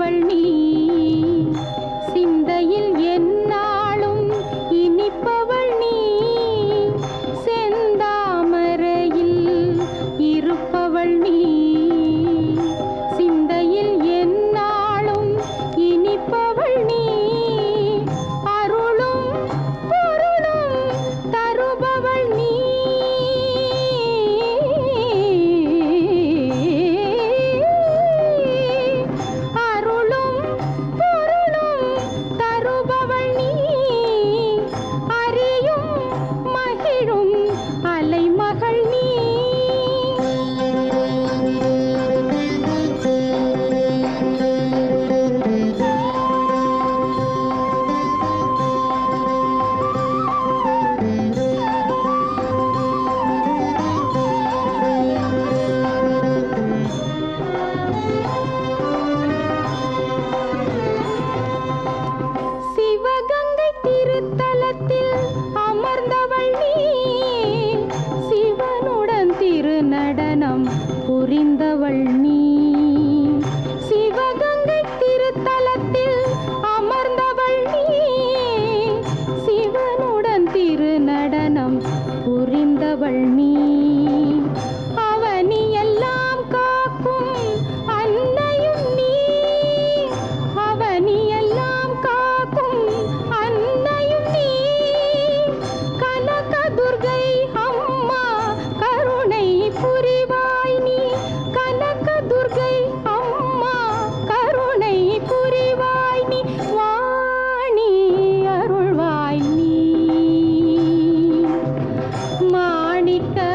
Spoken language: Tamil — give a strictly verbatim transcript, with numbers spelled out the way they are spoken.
இருப்பவள் நீ சிந்தையில் எந்நாளும் இனிப்பவள் நீ செந்தாமரையில் இருப்பவள் நீ சிந்தையில் எந்நாளும் இனிப்பவள் நீ அருளும் பொருளும் தருபவள் நீ அருளும் பொருளும் தருபவள் நீ அறியும் மகிழும் அலைமகள் நீ சிவகங்கை திருத்தலத்தில் அமர்ந்தவள் நீ சிவனுடன் திருநடனம் புரிந்தவள் நீ சிவகங்கை திருத்தலத்தில் அமர்ந்தவள் நீ சிவனுடன் திருநடனம் புரிந்தவள் நீ அவனி எல்லாம் காக்கும் அன்னையும் நீ அவனி எல்லாம் காக்கும் அன்னையும் நீ கனகதுர்கை அம்மா கருணை புரிவாய் நீ கனகதுர்கை அம்மா கருணை புரிவாய் நீ வாணி அருள்வாய் நீ மாணிக்க